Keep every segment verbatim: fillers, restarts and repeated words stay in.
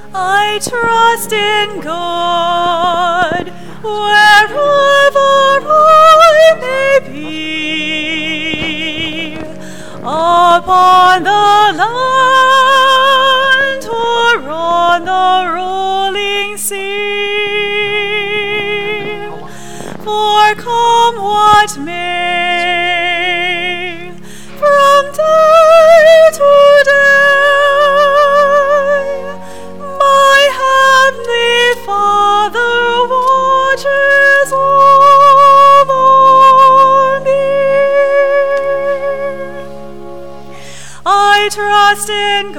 I trust in God, wherever I may be, upon the land or on the rolling sea. For come what may, from day to day, my heavenly Father watches over me. I trust in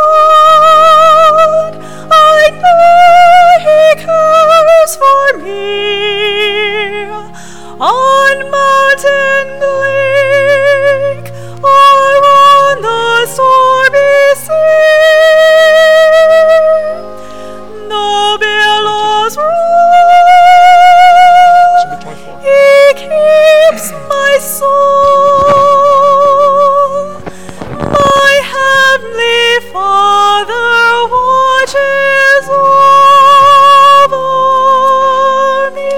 God, I know He cares for me. On mountain lake or on the stormy sea, the billows roll, He keeps my soul. My heavenly Father watches over me.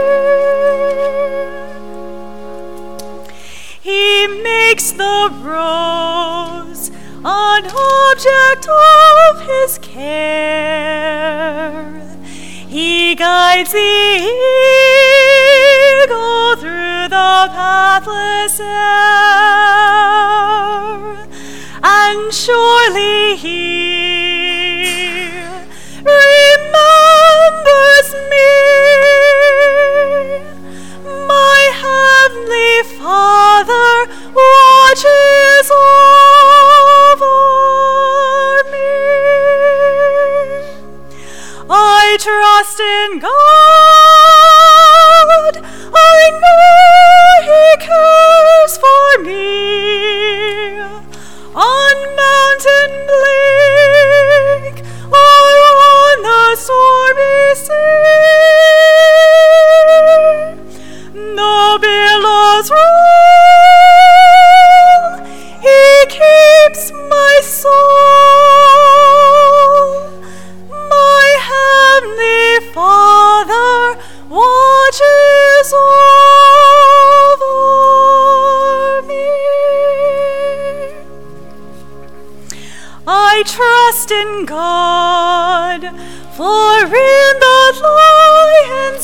He makes the rose an object of His care. He guides the eagle through the pathless air, and surely He remembers me. My heavenly Father watches over me. I trust in God, I know He cares for me. On mountain lake or on the stormy sea, the billows roll, He keeps my soul. My heavenly Father watches over me. I trust in God, for in the lion's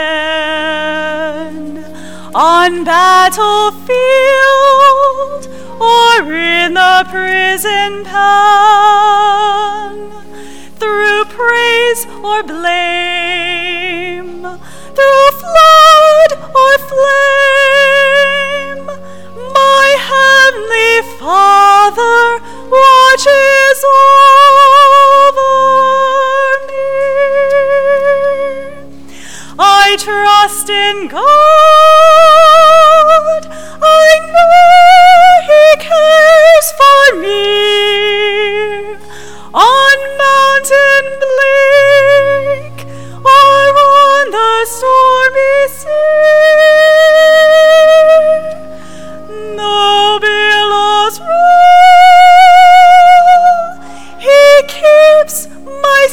den, on battlefield or in the prison pen, through praise or blame, through flood or flame, my heavenly Father watches over me. I trust in God, I know He cares for me. On mountain bleak or on the stormy sea, no billows roll, He keeps my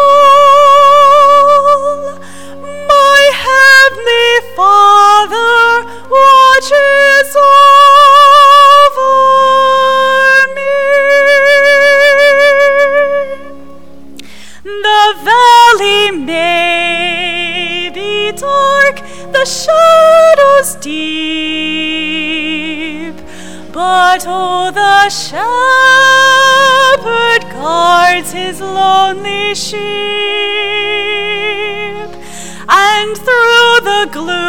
soul. My heavenly Father watches over me. The valley may be dark, the shadows deep, but oh, the shepherd guards his lonely sheep, and through the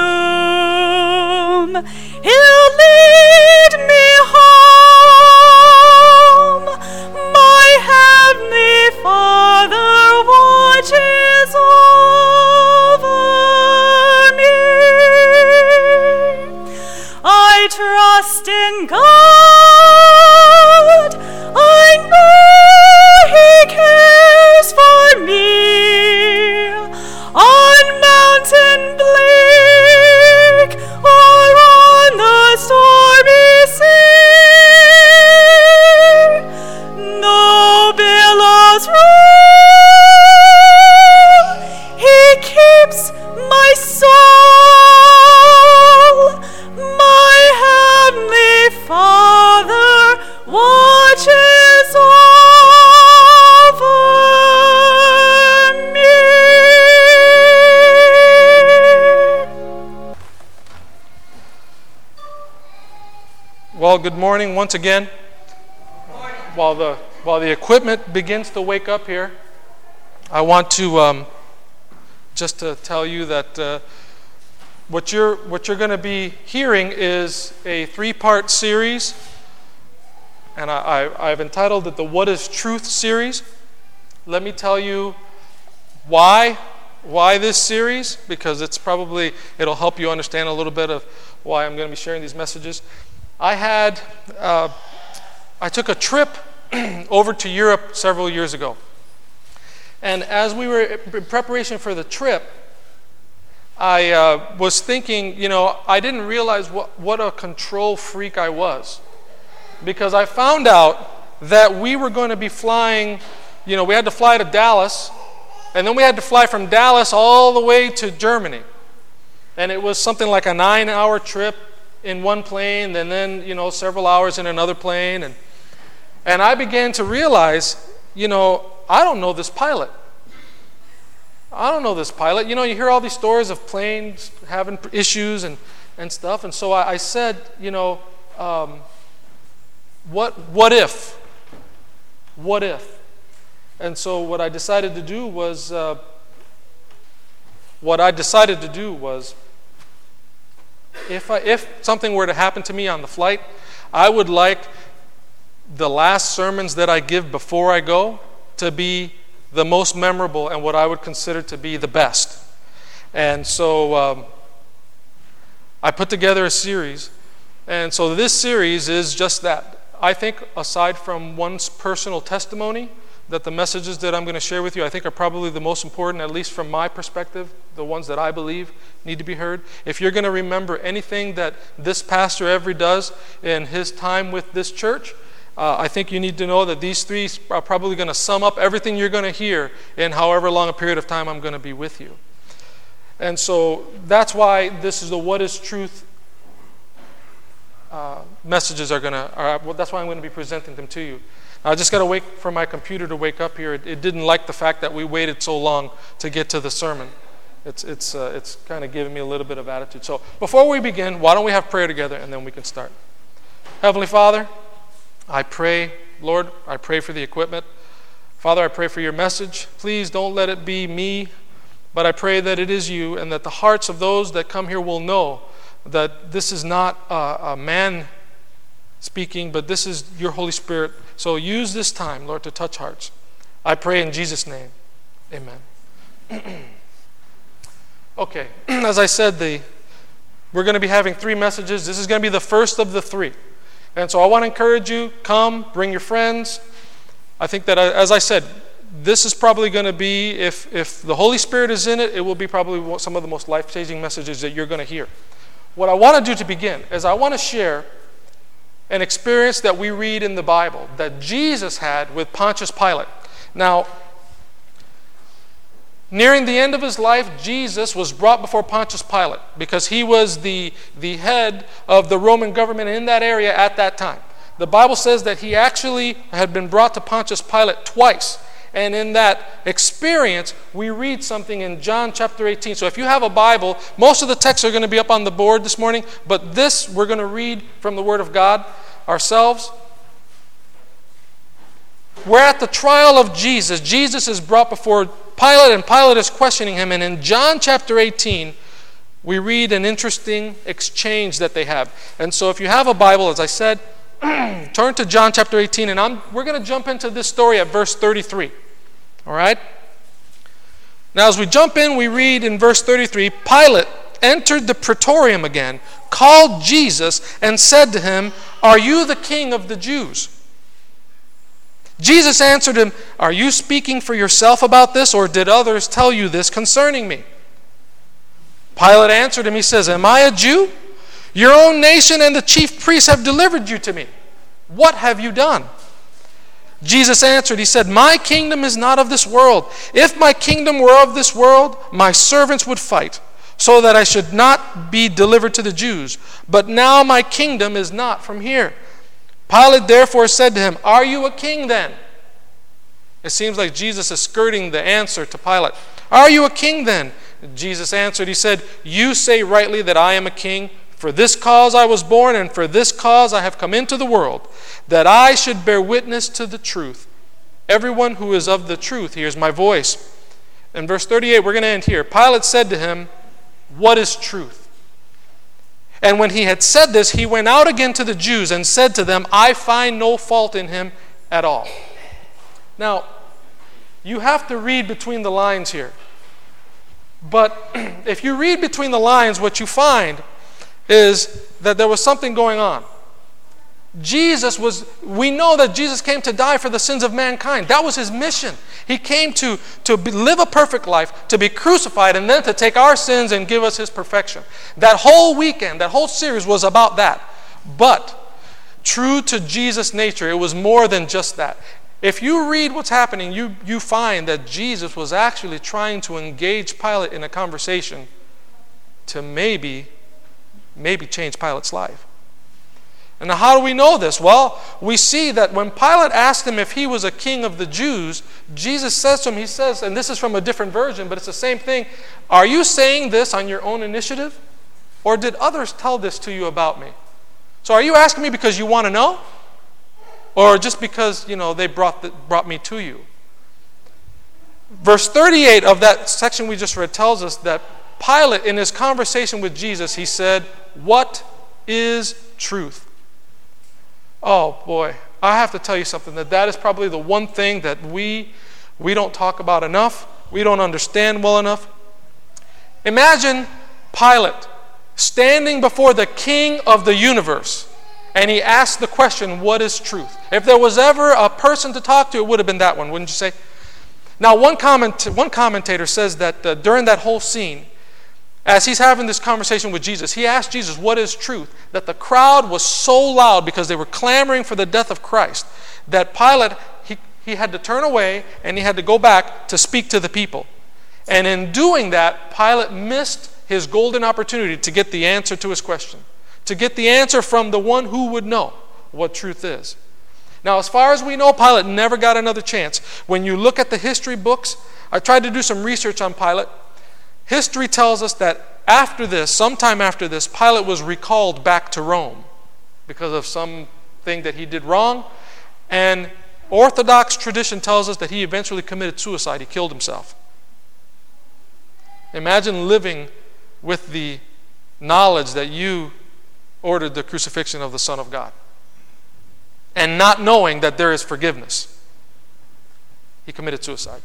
gloom He'll lead me home. My heavenly Father watches over me. I trust in God, I know He cares for me. On mountain bleak all, good morning once again. Good morning. While the while the equipment begins to wake up here, I want to um, just to tell you that uh, what you're what you're going to be hearing is a three-part series, and I, I, I've entitled it the "What is Truth" series. Let me tell you why why this series, because it's probably it'll help you understand a little bit of why I'm going to be sharing these messages. I had, uh, I took a trip over to Europe several years ago. And as we were in preparation for the trip, I uh, was thinking, you know, I didn't realize what, what a control freak I was. Because I found out that we were going to be flying, you know, we had to fly to Dallas, and then we had to fly from Dallas all the way to Germany. And it was something like a nine-hour trip in one plane, and then, you know, several hours in another plane. And and I began to realize, you know, I don't know this pilot. I don't know this pilot. You know, you hear all these stories of planes having issues and, and stuff. And so I, I said, you know, um, what what if? What if? And so what I decided to do was, uh, what I decided to do was, If I, if something were to happen to me on the flight, I would like the last sermons that I give before I go to be the most memorable and what I would consider to be the best. And so um, I put together a series. And so this series is just that. I think aside from one's personal testimony, that the messages that I'm going to share with you, I think are probably the most important, at least from my perspective, the ones that I believe need to be heard. If you're going to remember anything that this pastor ever does in his time with this church, uh, I think you need to know that these three are probably going to sum up everything you're going to hear in however long a period of time I'm going to be with you. And so that's why this is the What is Truth uh, messages are going to, are, well, that's why I'm going to be presenting them to you. I just got to wait for my computer to wake up here. It, it didn't like the fact that we waited so long to get to the sermon. It's it's uh, it's kind of giving me a little bit of attitude. So before we begin, why don't we have prayer together and then we can start. Heavenly Father, I pray, Lord, I pray for the equipment. Father, I pray for your message. Please don't let it be me, but I pray that it is you and that the hearts of those that come here will know that this is not a, a man speaking, but this is your Holy Spirit. So use this time, Lord, to touch hearts. I pray in Jesus' name. Amen. Okay, as I said, the we're going to be having three messages. This is going to be the first of the three. And so I want to encourage you, come, bring your friends. I think that, as I said, this is probably going to be, if, if the Holy Spirit is in it, it will be probably some of the most life-changing messages that you're going to hear. What I want to do to begin is I want to share an experience that we read in the Bible that Jesus had with Pontius Pilate. Now, nearing the end of his life, Jesus was brought before Pontius Pilate because he was the, the head of the Roman government in that area at that time. The Bible says that he actually had been brought to Pontius Pilate twice. And in that experience, we read something in John chapter eighteen. So if you have a Bible, most of the texts are going to be up on the board this morning, but this we're going to read from the Word of God ourselves. We're at the trial of Jesus. Jesus is brought before Pilate, and Pilate is questioning him. And in John chapter eighteen, we read an interesting exchange that they have. And so if you have a Bible, as I said, turn to John chapter eighteen, and I'm, we're going to jump into this story at verse thirty-three. All right? Now, as we jump in, we read in verse thirty-three, Pilate entered the praetorium again, called Jesus, and said to him, "Are you the king of the Jews?" Jesus answered him, "Are you speaking for yourself about this, or did others tell you this concerning me?" Pilate answered him, he says, "Am I a Jew? Your own nation and the chief priests have delivered you to me. What have you done?" Jesus answered, he said, "My kingdom is not of this world. If my kingdom were of this world, my servants would fight, so that I should not be delivered to the Jews. But now my kingdom is not from here." Pilate therefore said to him, "Are you a king then?" It seems like Jesus is skirting the answer to Pilate. "Are you a king then?" Jesus answered, he said, "You say rightly that I am a king. For this cause I was born, and for this cause I have come into the world, that I should bear witness to the truth. Everyone who is of the truth hears my voice. In verse thirty-eight, we're going to end here. Pilate said to him, what is truth? And when he had said this, he went out again to the Jews and said to them, I find no fault in him at all. Now, you have to read between the lines here. But if you read between the lines, what you find is that there was something going on. Jesus was, we know that Jesus came to die for the sins of mankind. That was his mission. He came to, to be, live a perfect life, to be crucified, and then to take our sins and give us his perfection. That whole weekend, that whole series was about that. But true to Jesus' nature, it was more than just that. If you read what's happening, you, you find that Jesus was actually trying to engage Pilate in a conversation to maybe, maybe change Pilate's life. And now how do we know this? Well, we see that when Pilate asked him if he was a king of the Jews, Jesus says to him, he says, and this is from a different version, but it's the same thing, are you saying this on your own initiative? Or did others tell this to you about me? So are you asking me because you want to know? Or just because, you know, they brought, the, brought me to you? Verse thirty-eight of that section we just read tells us that Pilate, in his conversation with Jesus, he said, what is truth? Oh boy, I have to tell you something, that that is probably the one thing that we, we don't talk about enough, we don't understand well enough. Imagine Pilate standing before the king of the universe, and he asked the question, what is truth? If there was ever a person to talk to, it would have been that one, wouldn't you say? Now, one, comment, one commentator says that uh, during that whole scene, as he's having this conversation with Jesus, he asked Jesus, what is truth? That the crowd was so loud because they were clamoring for the death of Christ that Pilate, he, he had to turn away and he had to go back to speak to the people. And in doing that, Pilate missed his golden opportunity to get the answer to his question, to get the answer from the one who would know what truth is. Now, as far as we know, Pilate never got another chance. When you look at the history books, I tried to do some research on Pilate. History tells us that after this, sometime after this, Pilate was recalled back to Rome because of something that he did wrong. And Orthodox tradition tells us that he eventually committed suicide. He killed himself. Imagine living with the knowledge that you ordered the crucifixion of the Son of God and not knowing that there is forgiveness. He committed suicide.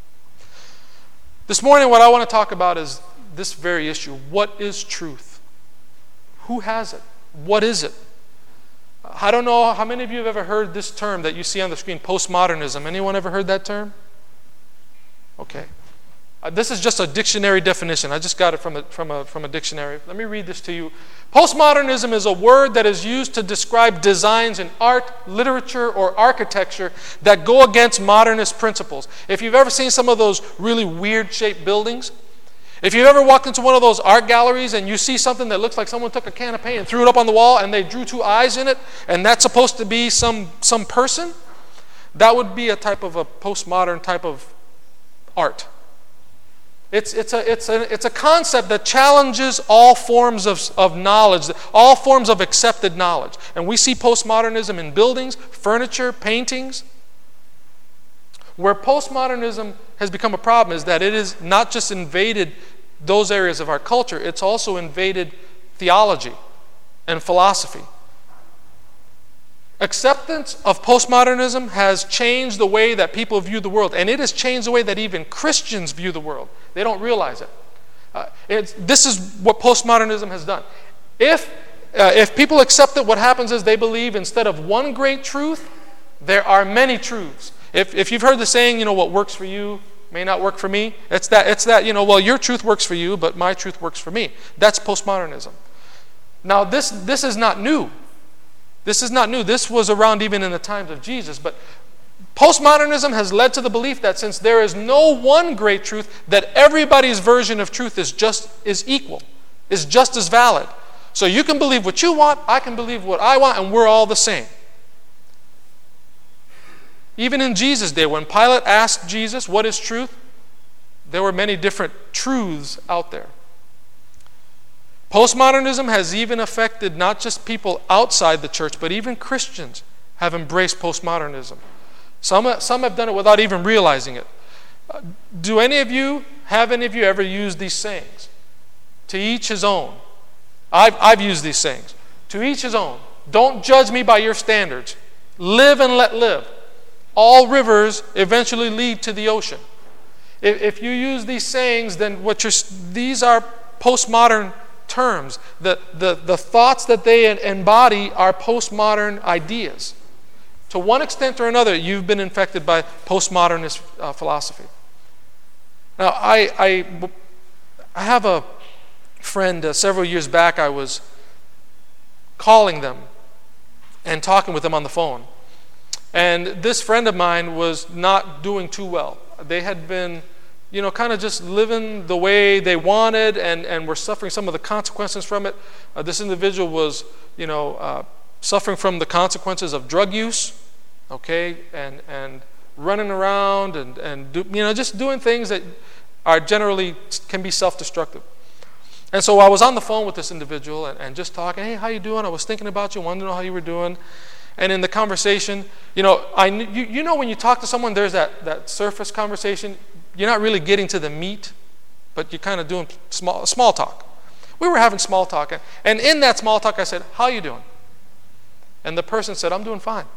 This morning, what I want to talk about is this very issue. What is truth? Who has it? What is it? I don't know how many of you have ever heard this term that you see on the screen, postmodernism. Anyone ever heard that term? Okay. Uh, this is just a dictionary definition. I just got it from a, from, a, from a dictionary. Let me read this to you. Postmodernism is a word that is used to describe designs in art, literature, or architecture that go against modernist principles. If you've ever seen some of those really weird-shaped buildings, if you've ever walked into one of those art galleries and you see something that looks like someone took a can of paint and threw it up on the wall and they drew two eyes in it, and that's supposed to be some, some person, that would be a type of a postmodern type of art. It's, it's, a, it's, a, it's a concept that challenges all forms of, of knowledge, all forms of accepted knowledge. And we see postmodernism in buildings, furniture, paintings. Where postmodernism has become a problem is that it has not just invaded those areas of our culture, it's also invaded theology and philosophy. Acceptance of postmodernism has changed the way that people view the world, and it has changed the way that even Christians view the world. They don't realize it. Uh, it's, this is what postmodernism has done. If, uh, if people accept it, what happens is they believe instead of one great truth, there are many truths. If, if you've heard the saying, you know, what works for you may not work for me, it's that, it's that, you know, well, your truth works for you, but my truth works for me. That's postmodernism. Now, this, this is not new. This is not new. This was around even in the times of Jesus. But postmodernism has led to the belief that since there is no one great truth, that everybody's version of truth is just is equal, is just as valid. So you can believe what you want, I can believe what I want, and we're all the same. Even in Jesus' day, when Pilate asked Jesus, what is truth? There were many different truths out there. Postmodernism has even affected not just people outside the church, but even Christians have embraced postmodernism. Some, some have done it without even realizing it. Uh, do any of you, have any of you ever used these sayings? To each his own. I've, I've used these sayings. To each his own. Don't judge me by your standards. Live and let live. All rivers eventually lead to the ocean. If, if you use these sayings, then what you're, these are postmodern terms. The, the, the thoughts that they embody are postmodern ideas. To one extent or another, you've been infected by postmodernist uh, philosophy. Now, I, I, I have a friend, uh, several years back, I was calling them and talking with them on the phone. And this friend of mine was not doing too well. They had been, you know, kind of just living the way they wanted and, and were suffering some of the consequences from it. Uh, this individual was, you know, uh, suffering from the consequences of drug use, okay, and and running around and, and do, you know, just doing things that are generally can be self-destructive. And so I was on the phone with this individual and, and just talking, hey, how you doing? I was thinking about you, wanted to know how you were doing. And in the conversation, you know, I you, you know when you talk to someone, there's that, that surface conversation. You're not really getting to the meat, but you're kind of doing small small talk. We were having small talk. And in that small talk, I said, how you doing? And the person said, I'm doing fine.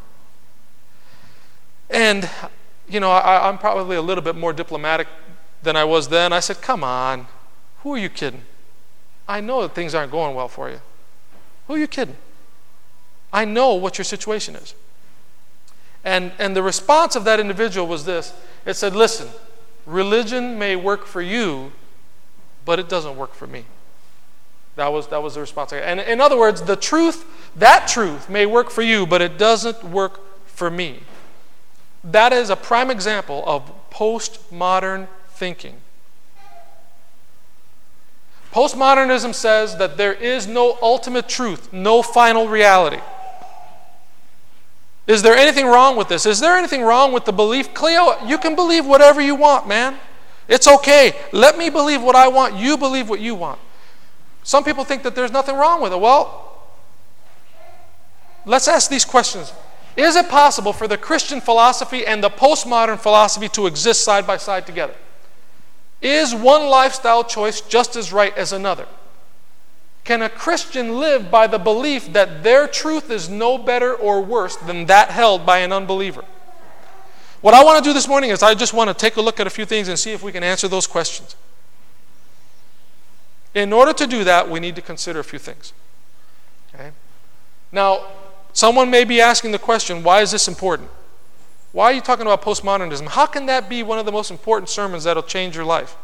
And, you know, I, I'm probably a little bit more diplomatic than I was then. I said, come on, who are you kidding? I know that things aren't going well for you. Who are you kidding? I know what your situation is. And, and the response of that individual was this. It said, listen, religion may work for you, but it doesn't work for me. That was, that was the response. And in other words, the truth, that truth may work for you, but it doesn't work for me. That is a prime example of postmodern thinking. Postmodernism says that there is no ultimate truth, no final reality. Is there anything wrong with this? Is there anything wrong with the belief? Cleo, you can believe whatever you want, man. It's okay. Let me believe what I want. You believe what you want. Some people think that there's nothing wrong with it. Well, let's ask these questions. Is it possible for the Christian philosophy and the postmodern philosophy to exist side by side together? Is one lifestyle choice just as right as another? Can a Christian live by the belief that their truth is no better or worse than that held by an unbeliever? What I want to do this morning is I just want to take a look at a few things and see if we can answer those questions. In order to do that, we need to consider a few things. Okay? Now, someone may be asking the question, why is this important? Why are you talking about postmodernism? How can that be one of the most important sermons that'll change your life?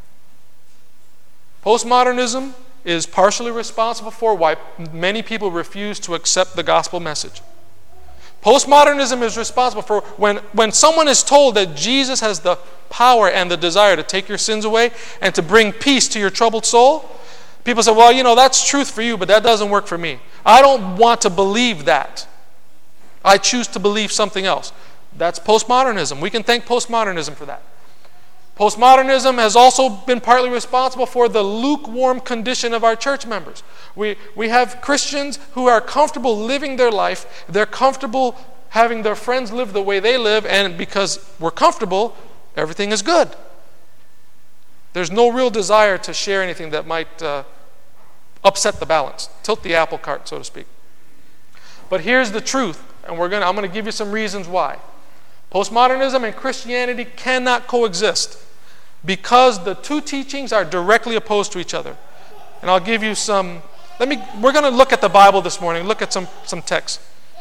Postmodernism is partially responsible for why many people refuse to accept the gospel message. Postmodernism is responsible for when, when someone is told that Jesus has the power and the desire to take your sins away and to bring peace to your troubled soul, people say, well, you know, that's truth for you, but that doesn't work for me. I don't want to believe that. I choose to believe something else. That's postmodernism. We can thank postmodernism for that. Postmodernism has also been partly responsible for the lukewarm condition of our church members. We, we have Christians who are comfortable living their life. They're comfortable having their friends live the way they live, and because we're comfortable, everything is good. There's no real desire to share anything that might uh, upset the balance, tilt the apple cart, so to speak. But here's the truth, and we're gonna, I'm going to give you some reasons why. Postmodernism and Christianity cannot coexist because the two teachings are directly opposed to each other. And I'll give you some, let me, we're going to look at the Bible this morning, look at some, some texts.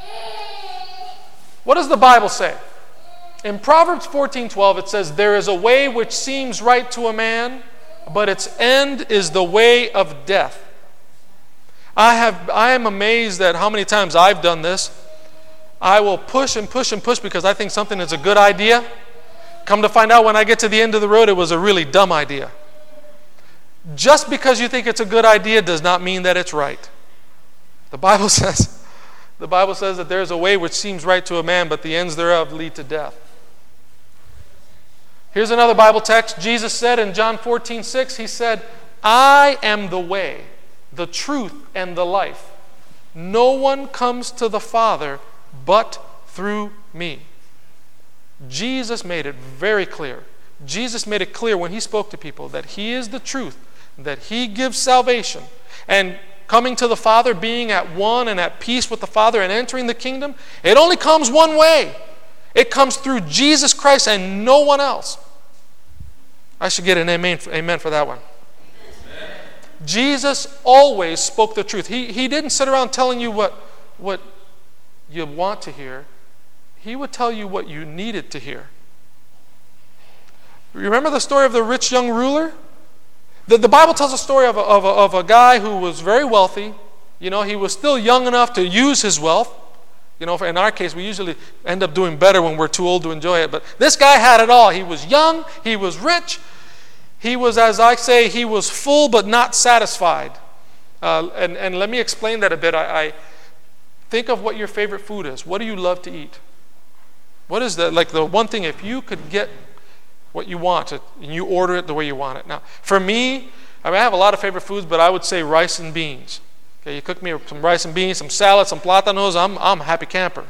What does the Bible say? In Proverbs fourteen twelve, it says, there is a way which seems right to a man, but its end is the way of death. I have, I am amazed at how many times I've done this. I will push and push and push because I think something is a good idea. Come to find out when I get to the end of the road, it was a really dumb idea. Just because you think it's a good idea does not mean that it's right. The Bible says, the Bible says that there is a way which seems right to a man, but the ends thereof lead to death. Here's another Bible text. Jesus said in John fourteen six, he said, I am the way, the truth, and the life. No one comes to the Father but through me. Jesus made it very clear. Jesus made it clear when he spoke to people that he is the truth, that he gives salvation. And coming to the Father, being at one and at peace with the Father and entering the kingdom, it only comes one way. It comes through Jesus Christ and no one else. I should get an amen, amen for that one. Amen. Jesus always spoke the truth. He, he didn't sit around telling you what, what you want to hear. He would tell you what you needed to hear. Remember the story of the rich young ruler? The, the Bible tells a story of a, of, a, of a guy who was very wealthy. You know, he was still young enough to use his wealth. You know, in our case, we usually end up doing better when we're too old to enjoy it. But this guy had it all. He was young. He was rich. He was, as I say, he was full but not satisfied. Uh, and, and let me explain that a bit. I, I think of what your favorite food is. What do you love to eat? What is the, like the one thing, if you could get what you want and you order it the way you want it. Now, for me, I mean, I have a lot of favorite foods, but I would say rice and beans. Okay, you cook me some rice and beans, some salad, some plátanos, I'm, I'm a happy camper.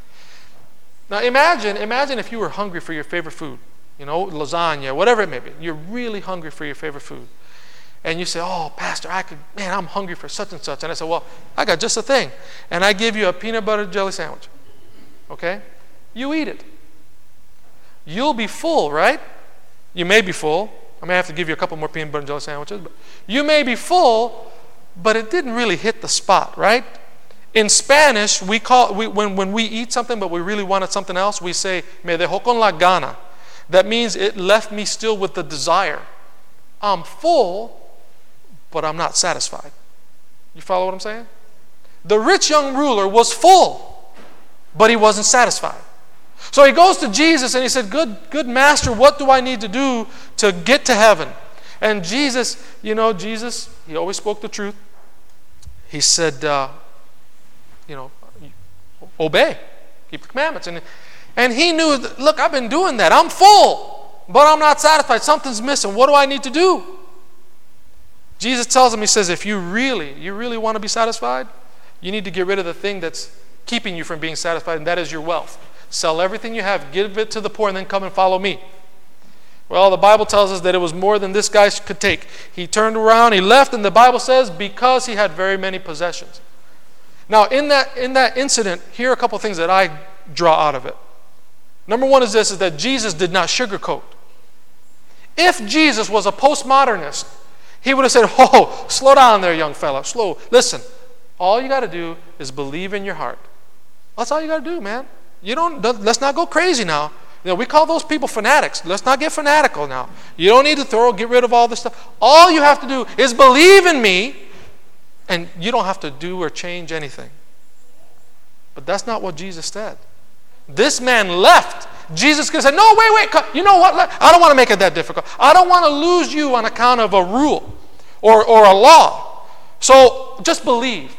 Now imagine, imagine if you were hungry for your favorite food, you know, lasagna, whatever it may be. You're really hungry for your favorite food. And you say, oh, Pastor, I could, man, I'm hungry for such and such. And I say, well, I got just a thing. And I give you a peanut butter jelly sandwich. Okay? You eat it. You'll be full, right? You may be full. I may have to give you a couple more peanut butter jelly sandwiches. But you may be full, but it didn't really hit the spot, right? In Spanish, we call we, when, when we eat something but we really wanted something else, we say, me dejó con la gana. That means it left me still with the desire. I'm full, but I'm not satisfied. You follow what I'm saying? The rich young ruler was full, but he wasn't satisfied. So he goes to Jesus and he said, good, good master, what do I need to do to get to heaven? And Jesus, you know, Jesus, he always spoke the truth. He said, uh, you know, obey, keep the commandments. And, and he knew, that, look, I've been doing that. I'm full, but I'm not satisfied. Something's missing. What do I need to do? Jesus tells him, he says, if you really, you really want to be satisfied, you need to get rid of the thing that's keeping you from being satisfied, and that is your wealth. Sell everything you have, give it to the poor, and then come and follow me. Well, the Bible tells us that it was more than this guy could take. He turned around, he left, and the Bible says because he had very many possessions. Now, in that, in that incident, here are a couple of things that I draw out of it. Number one is this, is that Jesus did not sugarcoat. If Jesus was a postmodernist, he would have said, oh, slow down there, young fella, slow. Listen, all you got to do is believe in your heart. That's all you got to do, man. You don't, let's not go crazy now. You know, we call those people fanatics. Let's not get fanatical now. You don't need to throw, get rid of all this stuff. All you have to do is believe in me, and you don't have to do or change anything. But that's not what Jesus said. This man left. Jesus could have said, no, wait, wait. Come. You know what? I don't want to make it that difficult. I don't want to lose you on account of a rule or, or a law. So just believe.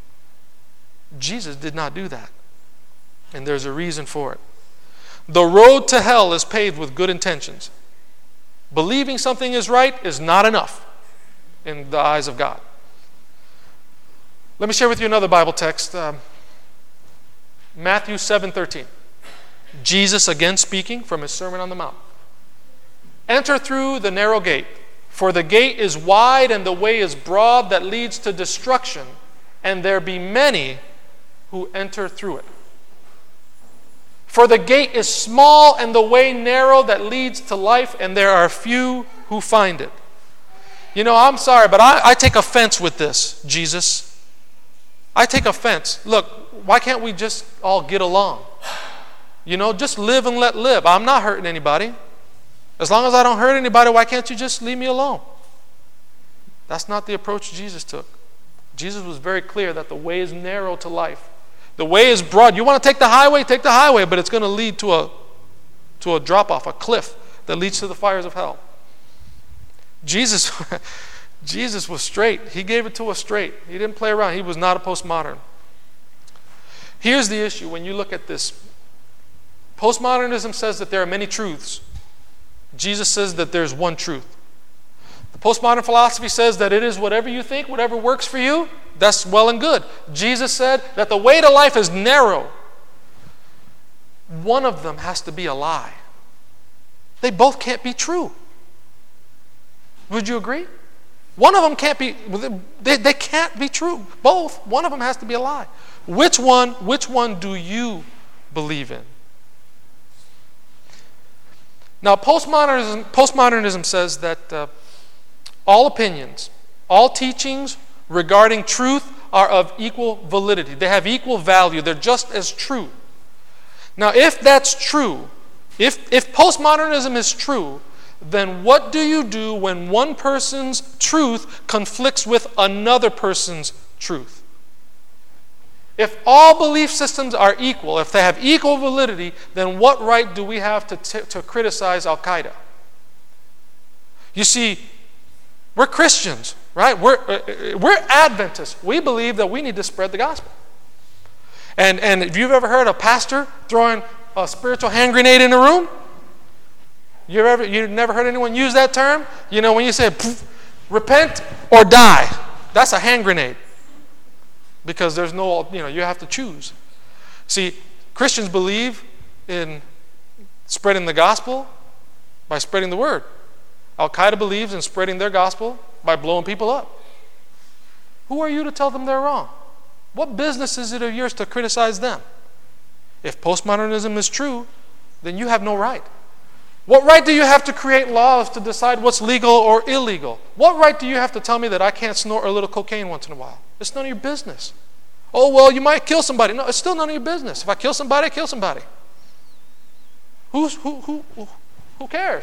Jesus did not do that. And there's a reason for it. The road to hell is paved with good intentions. Believing something is right is not enough in the eyes of God. Let me share with you another Bible text. Um, Matthew seven thirteen. Jesus again speaking from his Sermon on the Mount. Enter through the narrow gate, for the gate is wide and the way is broad that leads to destruction, and there be many who enter through it. For the gate is small and the way narrow that leads to life, and there are few who find it. You know, I'm sorry, but I, I take offense with this, Jesus. I take offense. Look, why can't we just all get along? You know, just live and let live. I'm not hurting anybody. As long as I don't hurt anybody, why can't you just leave me alone? That's not the approach Jesus took. Jesus was very clear that the way is narrow to life. The way is broad. You want to take the highway, take the highway, but it's going to lead to a, to a drop-off, a cliff that leads to the fires of hell. Jesus, Jesus was straight. He gave it to us straight. He didn't play around. He was not a postmodern. Here's the issue when you look at this. Postmodernism says that there are many truths. Jesus says that there's one truth. The postmodern philosophy says that it is whatever you think, whatever works for you, that's well and good. Jesus said that the way to life is narrow. One of them has to be a lie. They both can't be true. Would you agree? One of them can't be, they, they can't be true. Both. One of them has to be a lie. Which one, which one do you believe in? Now, postmodernism, postmodernism says that uh, all opinions, all teachings regarding truth are of equal validity. They have equal value. They're just as true. Now, if that's true, if, if postmodernism is true, then what do you do when one person's truth conflicts with another person's truth? If all belief systems are equal, if they have equal validity, then what right do we have to, t- to criticize Al-Qaeda? You see, we're Christians, right? We're, uh, we're Adventists. We believe that we need to spread the gospel. And, and if you've ever heard a pastor throwing a spiritual hand grenade in a room, you ever you've never heard anyone use that term? You know, when you say, repent or die, that's a hand grenade. Because there's no, you know, you have to choose. See, Christians believe in spreading the gospel by spreading the word. Al-Qaeda believes in spreading their gospel by blowing people up. Who are you to tell them they're wrong? What business is it of yours to criticize them? If postmodernism is true, then you have no right. What right do you have to create laws to decide what's legal or illegal? What right do you have to tell me that I can't snort a little cocaine once in a while? It's none of your business. Oh, well, you might kill somebody. No, it's still none of your business. If I kill somebody, I kill somebody. Who's, who, who, who, who cares?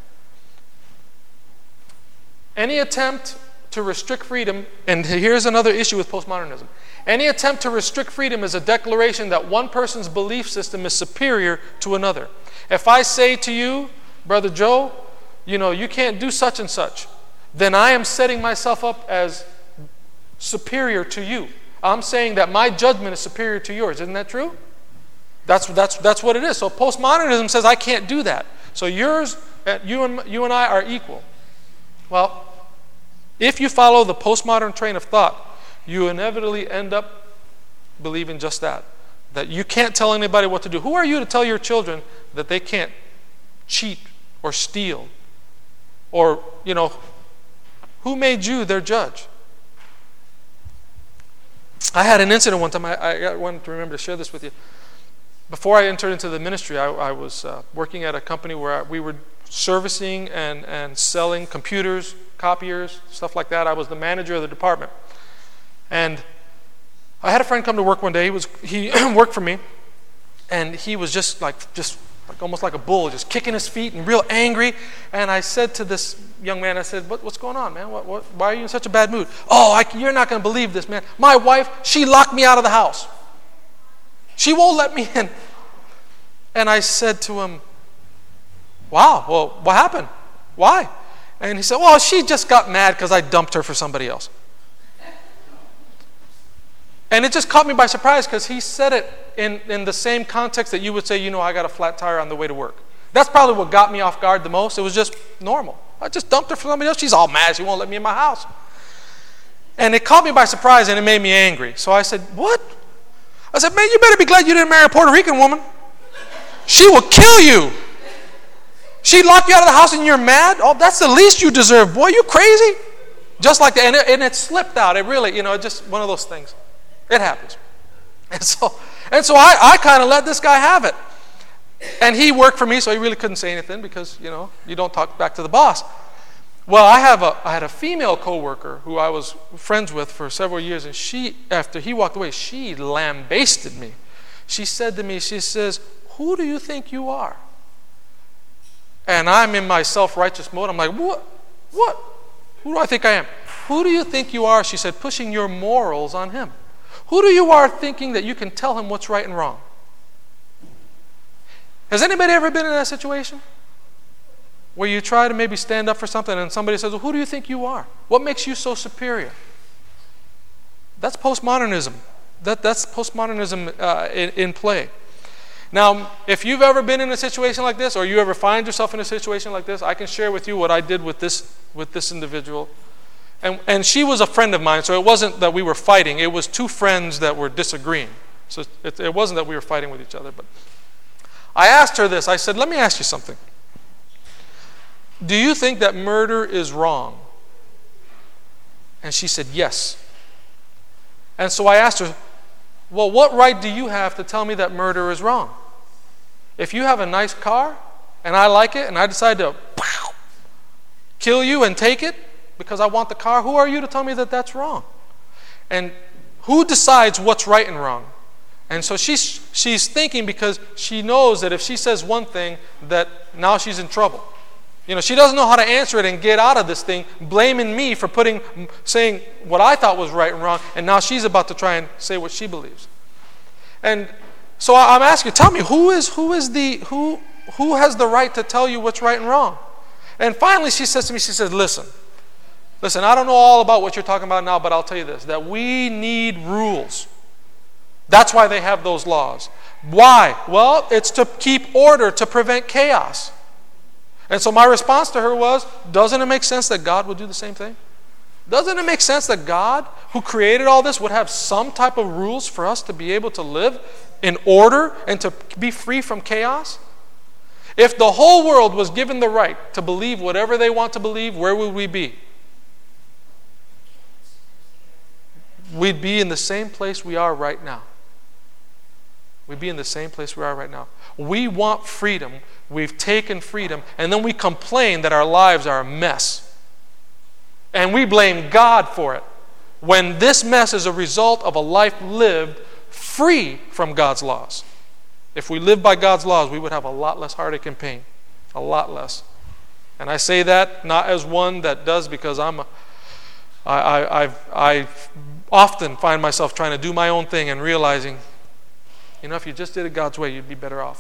Any attempt to restrict freedom, and here's another issue with postmodernism. Any attempt to restrict freedom is a declaration that one person's belief system is superior to another. If I say to you, Brother Joe, you know, you can't do such and such, then I am setting myself up as superior to you. I'm saying that my judgment is superior to yours. Isn't that true? That's, that's, that's what it is. So postmodernism says I can't do that. So yours, you and, you and I are equal. Well, if you follow the postmodern train of thought, you inevitably end up believing just that. That you can't tell anybody what to do. Who are you to tell your children that they can't cheat or steal? Or, you know, who made you their judge? I had an incident one time. I, I wanted to remember to share this with you. Before I entered into the ministry, I, I was uh, working at a company where I, we were servicing and, and selling computers, copiers, stuff like that. I was the manager of the department. And I had a friend come to work one day. He was he worked for me, and he was just like just like almost like a bull, just kicking his feet and real angry. And I said to this young man, I said, what, what's going on, man? What, what, why are you in such a bad mood? Oh, I, you're not going to believe this, man. My wife, she locked me out of the house. She won't let me in. And I said to him, wow, well, what happened? Why? And he said, well, she just got mad because I dumped her for somebody else. And it just caught me by surprise because he said it in, in the same context that you would say, you know, I got a flat tire on the way to work. That's probably what got me off guard the most. It was just normal. I just dumped her for somebody else. She's all mad. She won't let me in my house. And it caught me by surprise and it made me angry. So I said, what? I said, man, you better be glad you didn't marry a Puerto Rican woman. She will kill you. She locked you out of the house and you're mad? Oh, that's the least you deserve. Boy, you crazy? Just like that. And it, and it slipped out. It really, you know, just one of those things. It happens. And so, and so I, I kind of let this guy have it. And he worked for me, so he really couldn't say anything because, you know, you don't talk back to the boss. Well, I have a I had a female coworker who I was friends with for several years, and she, after he walked away, she lambasted me. She said to me, she says, who do you think you are? And I'm in my self-righteous mode. I'm like, what? What? Who do I think I am? Who do you think you are? She said, pushing your morals on him. Who do you are thinking that you can tell him what's right and wrong? Has anybody ever been in that situation? Where you try to maybe stand up for something and somebody says, well, who do you think you are? What makes you so superior? That's postmodernism. That, that's postmodernism uh, in, in play. Now, if you've ever been in a situation like this, or you ever find yourself in a situation like this, I can share with you what I did with this with this individual. And, and she was a friend of mine, so it wasn't that we were fighting. It was two friends that were disagreeing. So it, it wasn't that we were fighting with each other. But I asked her this. I said, let me ask you something. Do you think that murder is wrong? And she said, yes. And so I asked her, well, what right do you have to tell me that murder is wrong? If you have a nice car, and I like it, and I decide to pow, kill you and take it because I want the car, who are you to tell me that that's wrong? And who decides what's right and wrong? And so she's, she's thinking, because she knows that if she says one thing, that now she's in trouble. You know, she doesn't know how to answer it and get out of this thing, blaming me for putting, saying what I thought was right and wrong, and now she's about to try and say what she believes. And so I'm asking, tell me, who is who is the who who has the right to tell you what's right and wrong? And finally she says to me, she says, listen, listen, I don't know all about what you're talking about now, but I'll tell you this, that we need rules. That's why they have those laws. Why? Well, it's to keep order, to prevent chaos. And so my response to her was, doesn't it make sense that God would do the same thing? Doesn't it make sense that God, who created all this, would have some type of rules for us to be able to live in order and to be free from chaos? If the whole world was given the right to believe whatever they want to believe, where would we be? We'd be in the same place we are right now. We'd be in the same place we are right now. We want freedom. We've taken freedom, and then we complain that our lives are a mess. And we blame God for it, when this mess is a result of a life lived free from God's laws. If we lived by God's laws, we would have a lot less heartache and pain. A lot less. And I say that not as one that does, because I'm a, I, I, I've, I often find myself trying to do my own thing and realizing, you know, if you just did it God's way, you'd be better off.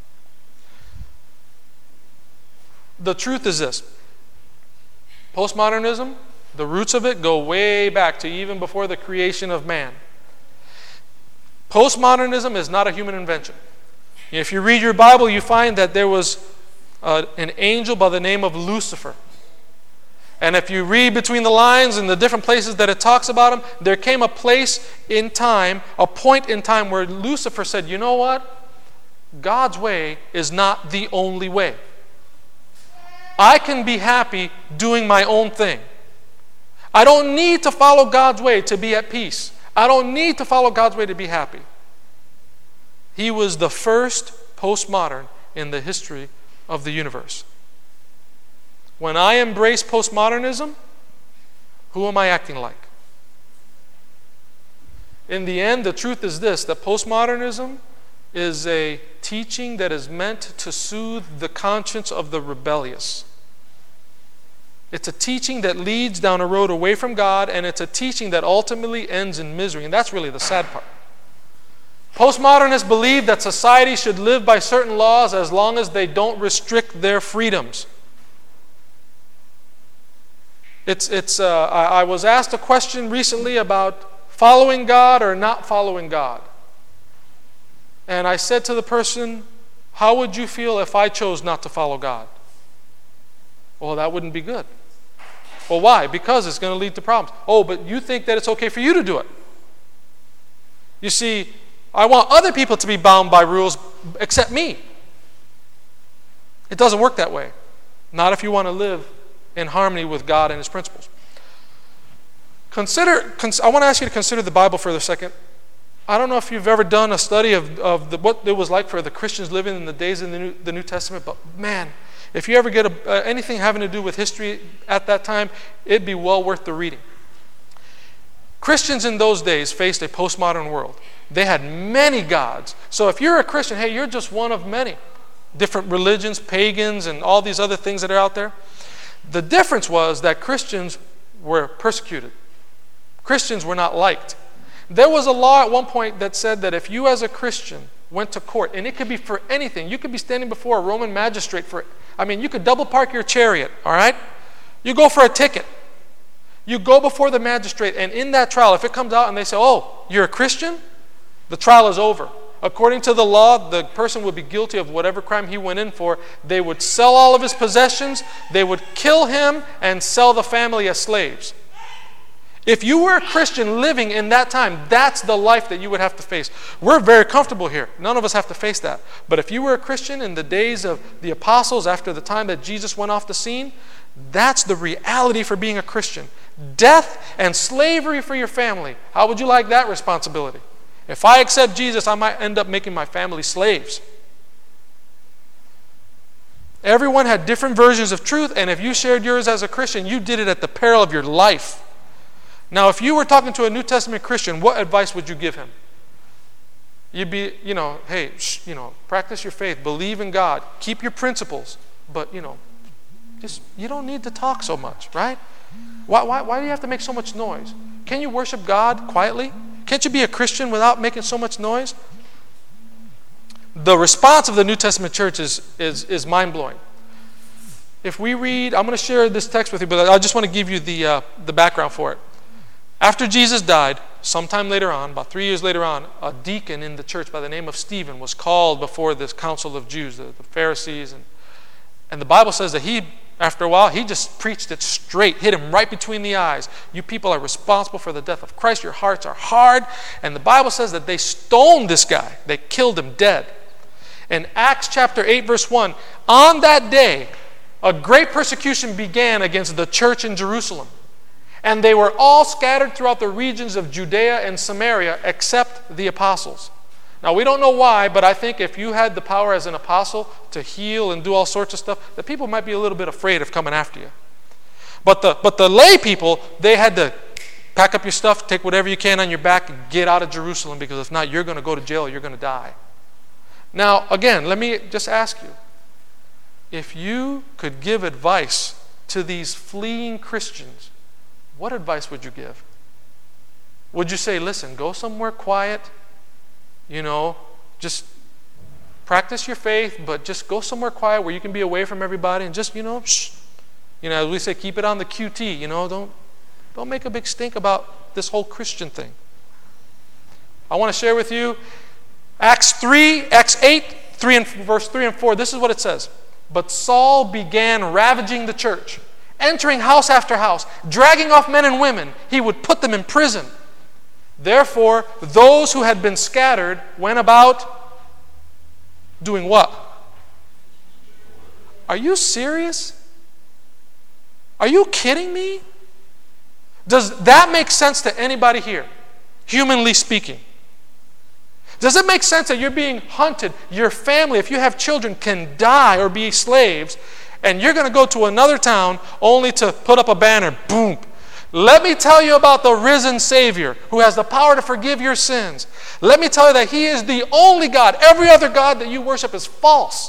The truth is this. Postmodernism, the roots of it go way back to even before the creation of man. Postmodernism is not a human invention. If you read your Bible, you find that there was uh, an angel by the name of Lucifer. And if you read between the lines and the different places that it talks about him, there came a place in time, a point in time where Lucifer said, you know what? God's way is not the only way. I can be happy doing my own thing. I don't need to follow God's way to be at peace. I don't need to follow God's way to be happy. He was the first postmodern in the history of the universe. When I embrace postmodernism, who am I acting like? In the end, the truth is this, that postmodernism is a teaching that is meant to soothe the conscience of the rebellious. It's a teaching that leads down a road away from God, and it's a teaching that ultimately ends in misery. And that's really the sad part. Postmodernists believe that society should live by certain laws as long as they don't restrict their freedoms. It's, it's, uh, I, I was asked a question recently about following God or not following God. And I said to the person, how would you feel if I chose not to follow God? Well, that wouldn't be good. Well, why? Because it's going to lead to problems. Oh, but you think that it's okay for you to do it. You see, I want other people to be bound by rules except me. It doesn't work that way. Not if you want to live in harmony with God and His principles. Consider, cons- I want to ask you to consider the Bible for a second. I don't know if you've ever done a study of, of the, what it was like for the Christians living in the days in the New, the New Testament, but man, if you ever get a, uh, anything having to do with history at that time, it'd be well worth the reading. Christians in those days faced a postmodern world. They had many gods. So if you're a Christian, hey, you're just one of many. Different religions, pagans, and all these other things that are out there. The difference was that Christians were persecuted. Christians were not liked. There was a law at one point that said that if you as a Christian went to court, and it could be for anything, you could be standing before a Roman magistrate for, I mean, you could double park your chariot, all right? You go for a ticket. You go before the magistrate, and in that trial, if it comes out and they say, oh, you're a Christian, the trial is over. According to the law, the person would be guilty of whatever crime he went in for. They would sell all of his possessions, they would kill him, and sell the family as slaves. If you were a Christian living in that time, that's the life that you would have to face. We're very comfortable here. None of us have to face that. But if you were a Christian in the days of the apostles, after the time that Jesus went off the scene, that's the reality for being a Christian. Death and slavery for your family. How would you like that responsibility? If I accept Jesus, I might end up making my family slaves. Everyone had different versions of truth, and if you shared yours as a Christian, you did it at the peril of your life. Now, if you were talking to a New Testament Christian, what advice would you give him? You'd be, you know, hey, shh, you know, practice your faith, believe in God, keep your principles, but, you know, just, you don't need to talk so much, right? Why, why, why do you have to make so much noise? Can you worship God quietly? Can't you be a Christian without making so much noise? The response of the New Testament church is, is, is mind-blowing. If we read, I'm going to share this text with you, but I just want to give you the, uh, the background for it. After Jesus died, sometime later on, about three years later on, a deacon in the church by the name of Stephen was called before this council of Jews, the, the Pharisees. And, and the Bible says that he, after a while, he just preached it straight, hit him right between the eyes. You people are responsible for the death of Christ. Your hearts are hard. And the Bible says that they stoned this guy. They killed him dead. In Acts chapter eight, verse one, on that day, a great persecution began against the church in Jerusalem. And they were all scattered throughout the regions of Judea and Samaria except the apostles. Now, we don't know why, but I think if you had the power as an apostle to heal and do all sorts of stuff, the people might be a little bit afraid of coming after you. But the, but the lay people, they had to pack up your stuff, take whatever you can on your back, and get out of Jerusalem, because if not, you're going to go to jail, you're going to die. Now, again, let me just ask you, if you could give advice to these fleeing Christians, what advice would you give? Would you say, listen, go somewhere quiet, you know, just practice your faith, but just go somewhere quiet where you can be away from everybody and just, you know, shh. You know, as we say, keep it on the Q T, you know, don't, don't make a big stink about this whole Christian thing. I want to share with you Acts three, Acts eight, three and verse three and four. This is what it says. But Saul began ravaging the church, entering house after house, dragging off men and women. He would put them in prison. Therefore, those who had been scattered went about doing what? Are you serious? Are you kidding me? Does that make sense to anybody here, humanly speaking? Does it make sense that you're being hunted? Your family, if you have children, can die or be slaves, and you're going to go to another town only to put up a banner, boom. Let me tell you about the risen Savior who has the power to forgive your sins. Let me tell you that He is the only God. Every other God that you worship is false.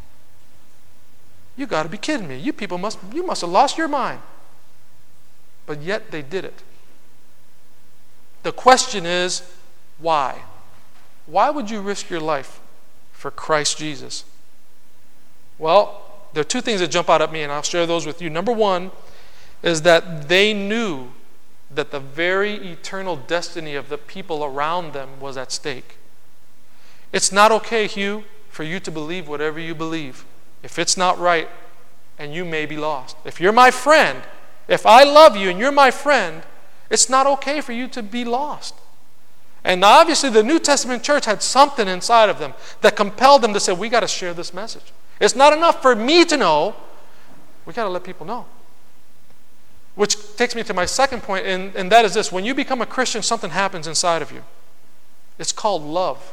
You got to be kidding me. You people must, you must have lost your mind. But yet they did it. The question is, why? Why would you risk your life for Christ Jesus? Well, there are two things that jump out at me, and I'll share those with you. Number one is that they knew that the very eternal destiny of the people around them was at stake. It's not okay, Hugh, for you to believe whatever you believe. If it's not right, and you may be lost. If you're my friend, if I love you and you're my friend, it's not okay for you to be lost. And obviously the New Testament church had something inside of them that compelled them to say, we got to share this message. It's not enough for me to know. We got to let people know. Which takes me to my second point, and, and that is this. When you become a Christian, something happens inside of you. It's called love.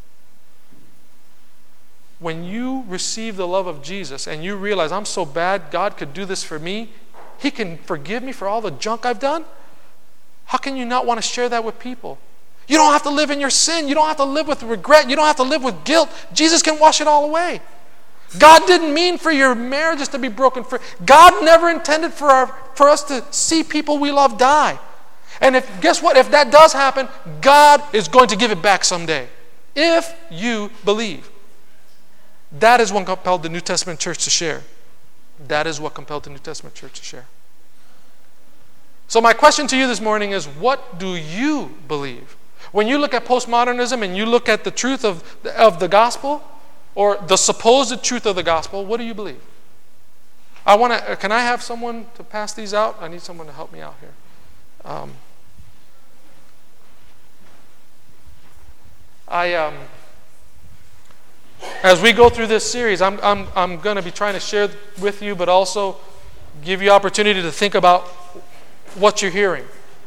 When you receive the love of Jesus and you realize, I'm so bad, God could do this for me. He can forgive me for all the junk I've done. How can you not want to share that with people? You don't have to live in your sin. You don't have to live with regret. You don't have to live with guilt. Jesus can wash it all away. God didn't mean for your marriages to be broken. For God never intended for, our, for us to see people we love die. And if guess what? If that does happen, God is going to give it back someday. If you believe. That is what compelled the New Testament church to share. That is what compelled the New Testament church to share. So my question to you this morning is, what do you believe? When you look at postmodernism and you look at the truth of, of the gospel, or the supposed truth of the gospel, what do you believe? I want to. Can I have someone to pass these out? I need someone to help me out here. Um, I um, as we go through this series, I'm I'm I'm going to be trying to share with you, but also give you opportunity to think about what you're hearing.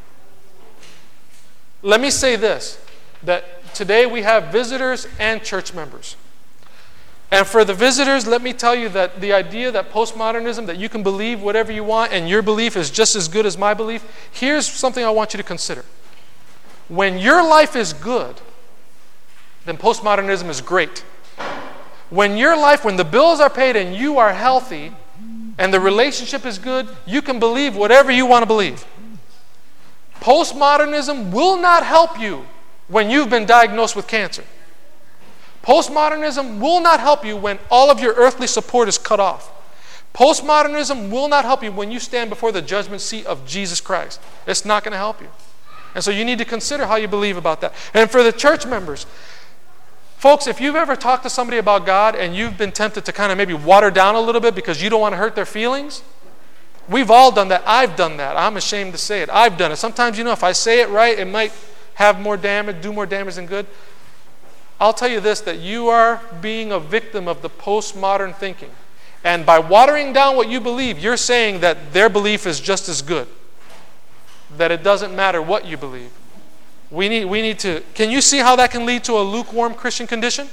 Let me say this: that today we have visitors and church members. And for the visitors, let me tell you that the idea that postmodernism, that you can believe whatever you want and your belief is just as good as my belief, here's something I want you to consider. When your life is good, then postmodernism is great. When your life, when the bills are paid and you are healthy and the relationship is good, you can believe whatever you want to believe. Postmodernism will not help you when you've been diagnosed with cancer. Postmodernism will not help you when all of your earthly support is cut off. Postmodernism will not help you when you stand before the judgment seat of Jesus Christ. It's not going to help you. And so you need to consider how you believe about that. And for the church members, folks, if you've ever talked to somebody about God and you've been tempted to kind of maybe water down a little bit because you don't want to hurt their feelings, we've all done that. I've done that. I'm ashamed to say it. I've done it. Sometimes, you know, if I say it right, it might have more damage, do more damage than good. I'll tell you this, that you are being a victim of the postmodern thinking. And by watering down what you believe, you're saying that their belief is just as good. That it doesn't matter what you believe. We need, we need to, can you see how that can lead to a lukewarm Christian condition?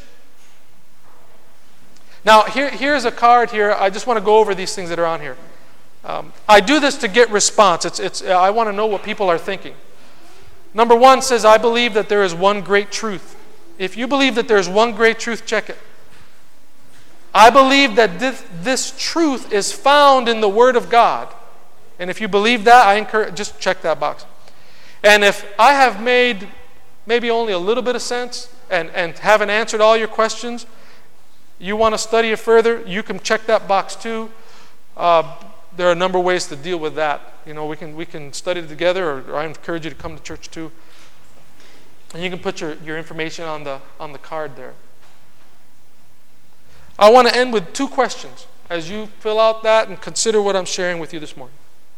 Now, here, here's a card here. I just want to go over these things that are on here. Um, I do this to get response. It's, it's, I want to know what people are thinking. Number one says, I believe that there is one great truth. If you believe that there's one great truth, check it. I believe that this, this truth is found in the Word of God. And if you believe that, I encourage, just check that box. And if I have made maybe only a little bit of sense and, and haven't answered all your questions, you want to study it further, you can check that box too. Uh, there are a number of ways to deal with that. You know, we can we can study it together, or, or I encourage you to come to church too. And you can put your, your information on the on the card there. I want to end with two questions as you fill out that and consider what I'm sharing with you this morning.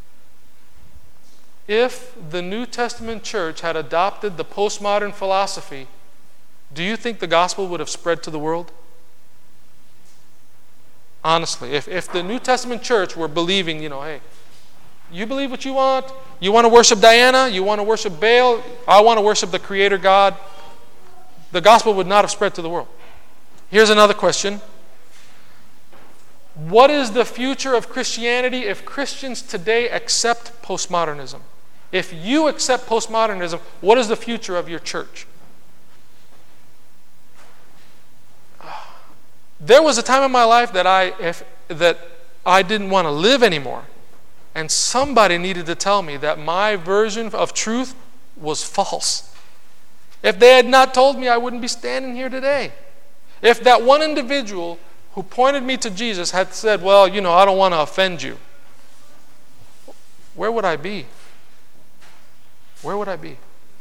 If the New Testament church had adopted the postmodern philosophy, do you think the gospel would have spread to the world? Honestly, if, if the New Testament church were believing, you know, hey, you believe what you want, you want to worship Diana, you want to worship Baal, I want to worship the Creator God, the gospel would not have spread to the world. Here's another question. What is the future of Christianity if Christians today accept postmodernism? If you accept postmodernism, what is the future of your church? There was a time in my life that I if, that I didn't want to live anymore. And somebody needed to tell me that my version of truth was false. If they had not told me, I wouldn't be standing here today. If that one individual who pointed me to Jesus had said, well, you know, I don't want to offend you, where would I be? Where would I be?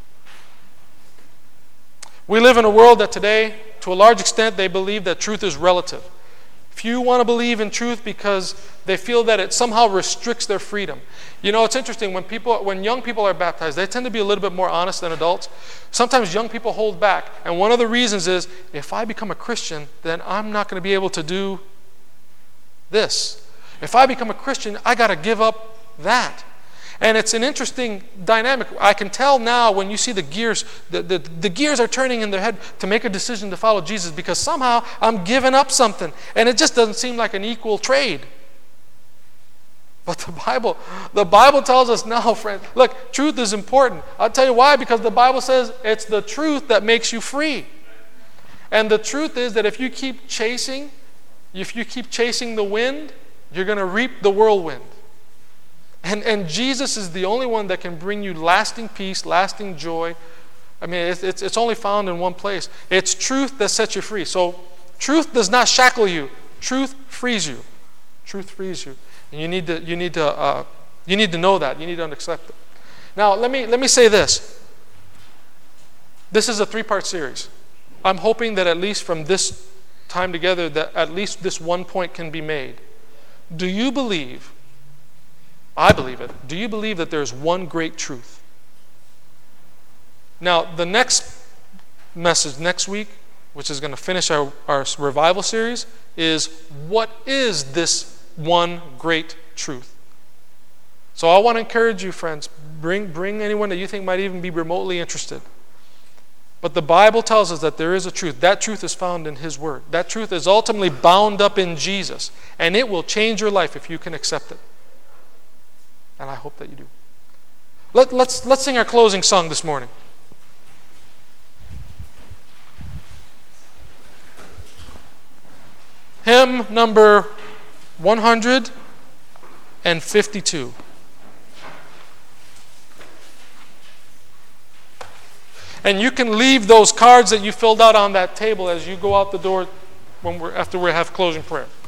We live in a world that today, to a large extent, they believe that truth is relative. Few want to believe in truth because they feel that it somehow restricts their freedom. You know, it's interesting, when people, when young people are baptized, they tend to be a little bit more honest than adults. Sometimes young people hold back, and one of the reasons is, if I become a Christian, then I'm not going to be able to do this. If I become a Christian, I got to give up that. And it's an interesting dynamic. I can tell now when you see the gears, the, the, the gears are turning in their head to make a decision to follow Jesus, because somehow I'm giving up something. And it just doesn't seem like an equal trade. But the Bible, the Bible tells us, no, friend, look, truth is important. I'll tell you why, because the Bible says it's the truth that makes you free. And the truth is that if you keep chasing, if you keep chasing the wind, you're going to reap the whirlwind. And, and Jesus is the only one that can bring you lasting peace, lasting joy. I mean, it's, it's, it's only found in one place. It's truth that sets you free. So truth does not shackle you. Truth frees you. Truth frees you. And you need to, you need to, uh, you need to know that. You need to accept it. Now, let me, let me say this. This is a three-part series. I'm hoping that at least from this time together, that at least this one point can be made. Do you believe, I believe it, do you believe that there's one great truth? Now, the next message next week, which is going to finish our, our revival series, is what is this one great truth? So I want to encourage you, friends, bring, bring anyone that you think might even be remotely interested. But the Bible tells us that there is a truth. That truth is found in His Word. That truth is ultimately bound up in Jesus. And it will change your life if you can accept it. And I hope that you do. Let, let's, let's sing our closing song this morning. Hymn number one hundred fifty-two. And you can leave those cards that you filled out on that table as you go out the door when we're, after we have closing prayer.